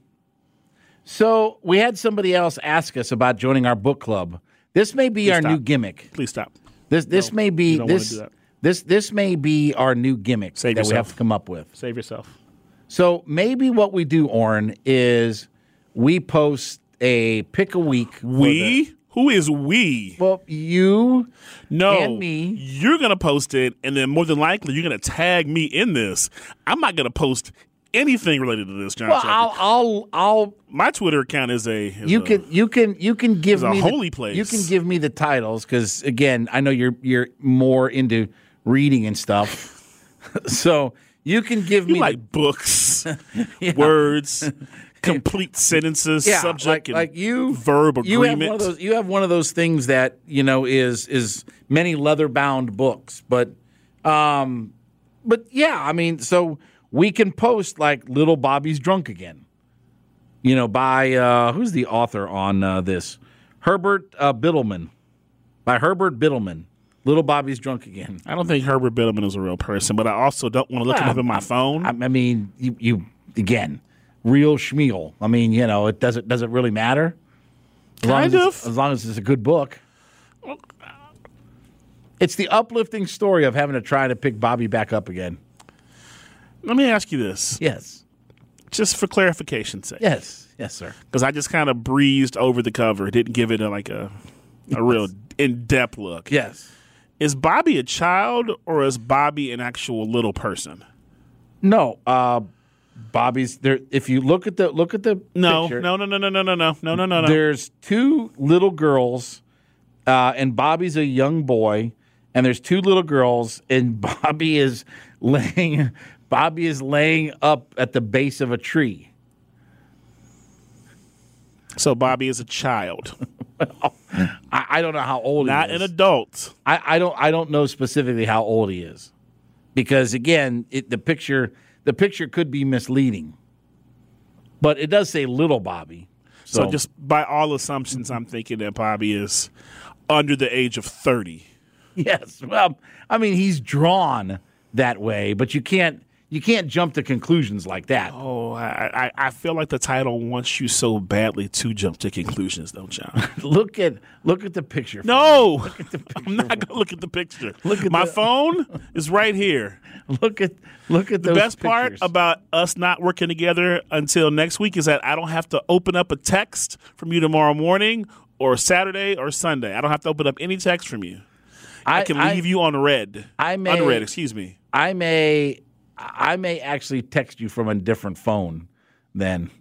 so we had somebody else ask us about joining our book club. This may be Please our stop. new gimmick. Please stop. This this no, may be you don't this want to do that. this this may be our new gimmick Save that yourself. we have to come up with. Save yourself. So maybe what we do, Orrin, is we post a pick a week. We? The, Who is we? Well, you no, and me. You're going to post it, and then more than likely you're going to tag me in this. I'm not going to post anything related to this, John. Well, I'll, I'll, I'll. My Twitter account is a. Is you a, can, you can, you can give a me holy the, place. You can give me the titles because, again, I know you're you're more into reading and stuff. So you can give you me like the, books, yeah. words. Complete sentences, yeah, subject, like, and like you, verb agreement. You have, one of those, you have one of those things that you know is is many leather bound books, but, um, but yeah, I mean, so we can post like Little Bobby's Drunk Again, you know, by uh, who's the author on uh, this? Herbert uh, Biddleman, by Herbert Biddleman. Little Bobby's Drunk Again. I don't think Herbert Biddleman is a real person, but I also don't want to look well, him up in my phone. I, I mean, you, you again. Real schmeal. I mean, you know, it doesn't does it really matter? As long kind as of. As long as it's a good book. It's the uplifting story of having to try to pick Bobby back up again. Let me ask you this. Yes. Just for clarification's sake. Yes. Yes, sir. Because I just kind of breezed over the cover. Didn't give it a, like a, a real in-depth look. Yes. Is Bobby a child or is Bobby an actual little person? No. Uh, Bobby's there. If you look at the look at the no, picture, no, no, no, no, no, no, no, no, no, no. There's two little girls, uh, and Bobby's a young boy, and there's two little girls, and Bobby is laying. Bobby is laying up at the base of a tree. So Bobby is a child. Well, I, I don't know how old Not he is. Not an adult. I, I don't. I don't know specifically how old he is, because again, it, the picture the picture could be misleading. But it does say little Bobby. So, so just by all assumptions, I'm thinking that Bobby is under the age of thirty. Yes. Well, I mean, he's drawn that way, but you can't. You can't jump to conclusions like that. Oh, I, I, I feel like the title wants you so badly to jump to conclusions, though, John. look at look at the picture. No, look at the picture. I'm not going to look at the picture. Look at my the, phone is right here. Look at look at the those best pictures. part about us not working together until next week is that I don't have to open up a text from you tomorrow morning or Saturday or Sunday. I don't have to open up any text from you. I, I can leave I, you on red. I may unread. Excuse me. I may. I may actually text you from a different phone then.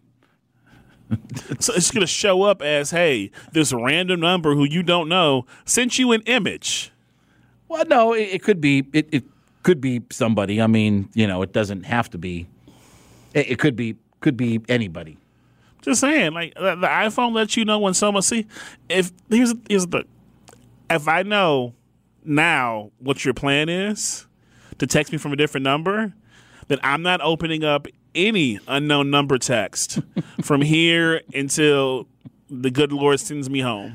So it's going to show up as, hey, this random number who you don't know sent you an image. Well, no, it, it could be it, it could be somebody. I mean, you know, it doesn't have to be. It, it could be could be anybody. Just saying, like the, the iPhone lets you know when someone see. If here's here's the, if I know now what your plan is to text me from a different number, then I'm not opening up any unknown number text from here until the good Lord sends me home.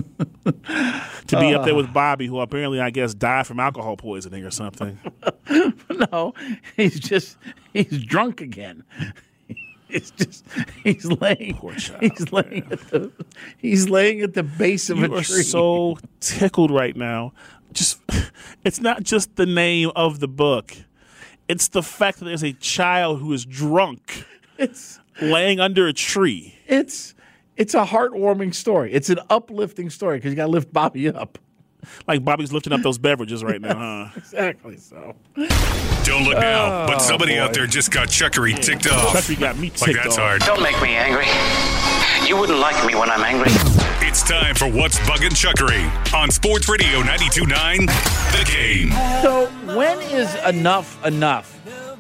To be uh, up there with Bobby, who apparently, I guess, died from alcohol poisoning or something. No, he's just, he's drunk again. It's just he's laying. Poor child, he's laying man. at the he's laying at the base of you a tree. You are so tickled right now. Just it's not just the name of the book. It's the fact that there's a child who is drunk. It's laying under a tree. It's it's a heartwarming story. It's an uplifting story because you got to lift Bobby up. Like Bobby's lifting up those beverages right now, huh? Exactly so. Don't look now, Oh, but somebody boy. out there just got Chuckery ticked off. Chuckery got me ticked Like that's off. hard. Don't make me angry. You wouldn't like me when I'm angry. It's time for What's Buggin' Chuckery on Sports Radio ninety-two point nine The Game. So when is enough enough?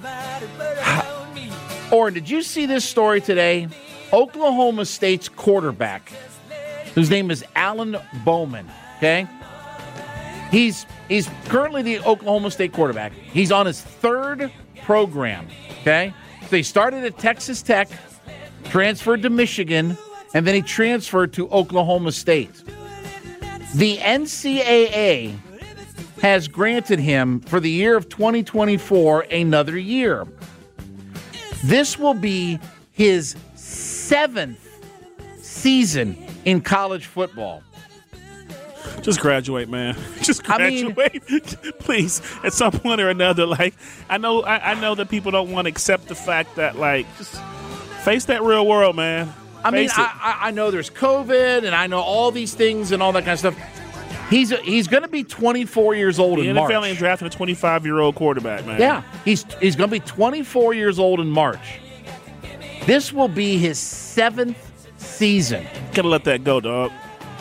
Or did you see this story today? Oklahoma State's quarterback, whose name is Alan Bowman, okay? He's he's currently the Oklahoma State quarterback. He's on his third program, okay? So he started at Texas Tech, transferred to Michigan, and then he transferred to Oklahoma State. The N C double A has granted him, for the year of twenty twenty-four, another year. This will be his seventh season in college football. Just graduate, man. Just graduate, I mean, please. At some point or another, like I know, I, I know that people don't want to accept the fact that, like, just face that real world, man. I mean, Face it. I, I know there's COVID, and I know all these things and all that kind of stuff. He's a, he's going to be twenty-four years old the in N F L March. ain't drafting a twenty-five-year-old quarterback, man. Yeah, he's he's going to be twenty-four years old in March. This will be his seventh season. Gotta let that go, dog.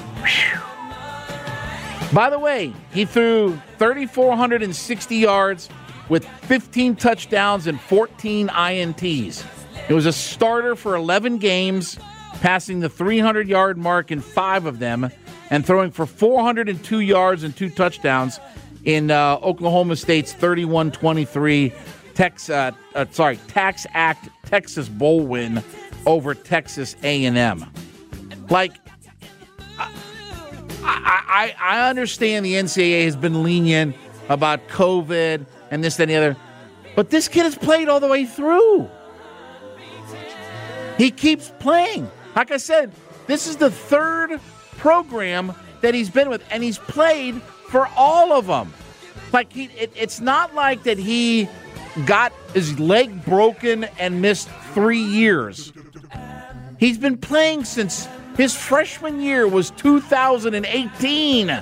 By the way, he threw three thousand four hundred sixty yards with fifteen touchdowns and fourteen I N Ts. It was a starter for eleven games, passing the three hundred-yard mark in five of them, and throwing for four hundred two yards and two touchdowns in uh, Oklahoma State's thirty-one twenty-three Tex, uh, uh, sorry, Tax Act Texas Bowl win over Texas A and M. Like, I, I, I understand the N C double A has been lenient about COVID and this, that, and the other, but this kid has played all the way through. He keeps playing. Like I said, this is the third program that he's been with, and he's played for all of them. Like, he, it, it's not like that he got his leg broken and missed three years. He's been playing since his freshman year was two thousand eighteen.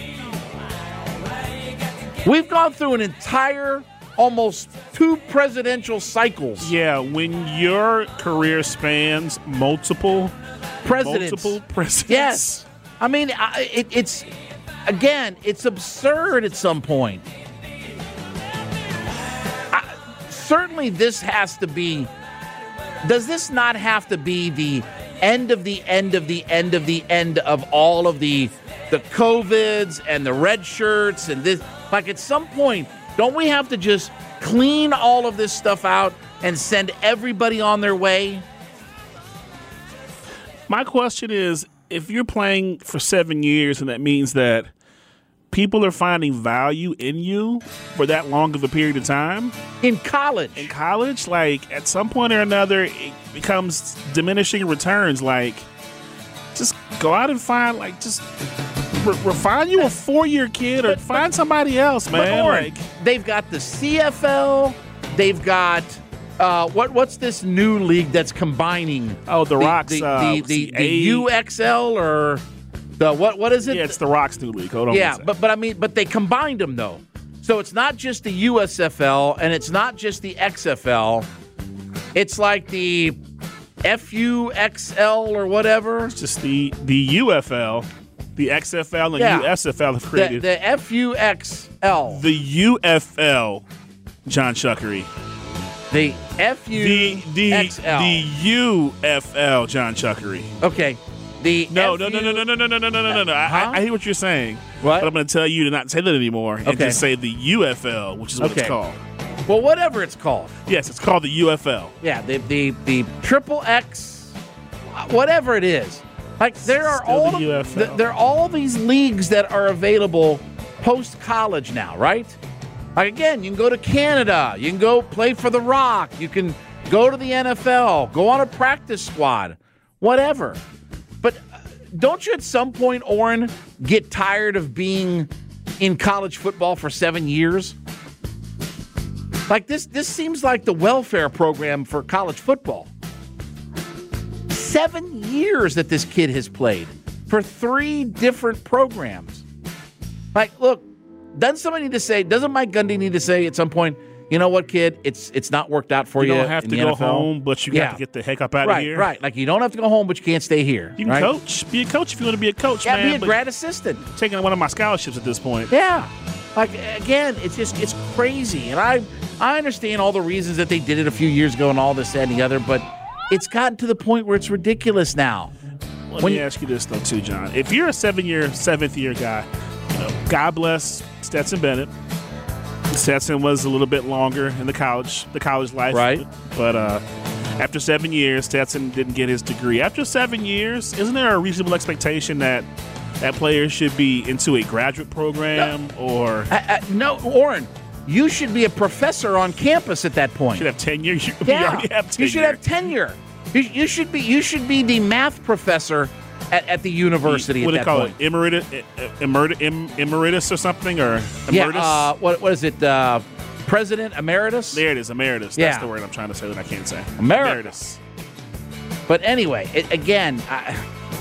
We've gone through an entire, almost two presidential cycles. Yeah, when your career spans multiple presidents. Multiple presidents. Yes. I mean, I, it, it's, again, it's absurd at some point. I, certainly this has to be, does this not have to be the end of the end of the end of the end of all of the the COVIDs and the red shirts and this? Like, at some point, don't we have to just clean all of this stuff out and send everybody on their way? My question is, if you're playing for seven years and that means that people are finding value in you for that long of a period of time. In college. In college, like, at some point or another, it becomes diminishing returns. Like, just go out and find, like, just re- refine you a four-year kid or but, find but, somebody else, man. But Oren, like, they've got the C F L. They've got, uh, what what's this new league that's combining? Oh, the, the Rocks. The, uh, the, the, the, the U X L or... The what? What is it? Yeah, it's the Rocks new league. Hold on. Yeah, but but I mean, but they combined them though, so it's not just the U S F L and it's not just the X F L. It's like the F U X L or whatever. It's just the the U F L, the X F L, and yeah. U S F L have created the, the F U X L. The U F L, John Chuckery. The F U X L. The, the, the U F L, John Chuckery. Okay. The no, F U- no, no, no, no, no, no, no, no, no, no. I, huh? I hear what you're saying. What? But I'm going to tell you to not say that anymore and okay. just say the U F L, which is what okay. it's called. Well, whatever it's called. Yes, it's called the U F L. Yeah, the the the triple X, whatever it is. Like there are Still all the U F L. th- there are all these leagues that are available post college now, right? Like again, you can go to Canada, you can go play for the Rock, you can go to the N F L, go on a practice squad, whatever. But don't you at some point, Oren, get tired of being in college football for seven years? Like this, this seems like the welfare program for college football. Seven years that this kid has played for three different programs. Like, look, doesn't somebody need to say, doesn't Mike Gundy need to say at some point, you know what, kid, it's it's not worked out for you. You don't have in to the go N F L. home, but you got yeah. to get the heck up out right, of here. Right, like you don't have to go home, but you can't stay here. You can right? coach. Be a coach if you want to be a coach, yeah, man. be a grad assistant. Taking one of my scholarships at this point. Yeah. Like, again, it's just, it's crazy. And I I understand all the reasons that they did it a few years ago and all this, that, and the other, but it's gotten to the point where it's ridiculous now. Let when me ask you this, though, too, John. If you're a seven-year, seventh-year guy, you know, God bless Stetson Bennett. Stetson was a little bit longer in the college, the college life. Right. But uh, after seven years, Stetson didn't get his degree. After seven years, isn't there a reasonable expectation that that player should be into a graduate program no. or? I, I, no, Oren, you should be a professor on campus at that point. You should have tenure. You, yeah. you already have tenure. You should have tenure. You, you should be. You should be the math professor at, at the university. What at do they that call point. it? Emeritus, emeritus, emeritus or something, or emeritus? Yeah. Uh, what what is it? Uh, President emeritus. There it is, emeritus. Yeah. That's the word I'm trying to say that I can't say. Emeritus. Emeritus. But anyway, it, again, I,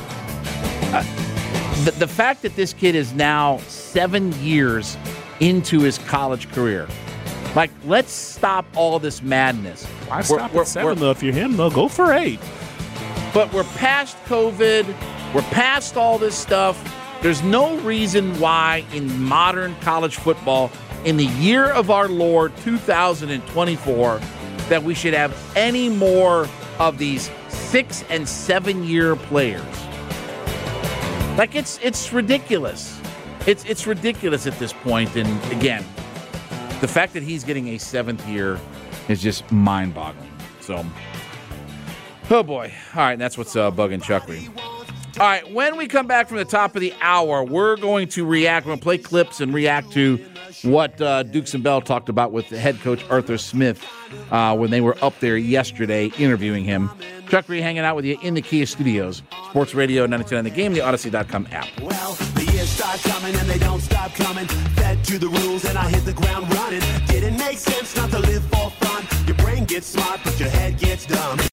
I, the the fact that this kid is now seven years into his college career, like, let's stop all this madness. Why stop at seven, though? If you're him, though, go for eight. But we're past COVID. We're past all this stuff. There's no reason why in modern college football, in the year of our Lord, two thousand twenty-four, that we should have any more of these six and seven year players. Like, it's it's ridiculous. It's it's ridiculous at this point. And again, the fact that he's getting a seventh year is just mind-boggling. So, oh boy. All right, that's what's uh, bugging Chuckery. All right, when we come back from the top of the hour, we're going to react. We're going to play clips and react to what uh, Dukes and Bell talked about with the head coach Arthur Smith uh, when they were up there yesterday interviewing him. Chuckery hanging out with you in the Kia Studios. Sports Radio ninety-two point nine The Game, the Odyssey dot com app. Well, the years Winners start coming and they don't stop coming. Fed to the rules and I hit the ground running. Didn't make sense not to live for fun. Your brain gets smart, but your head gets dumb.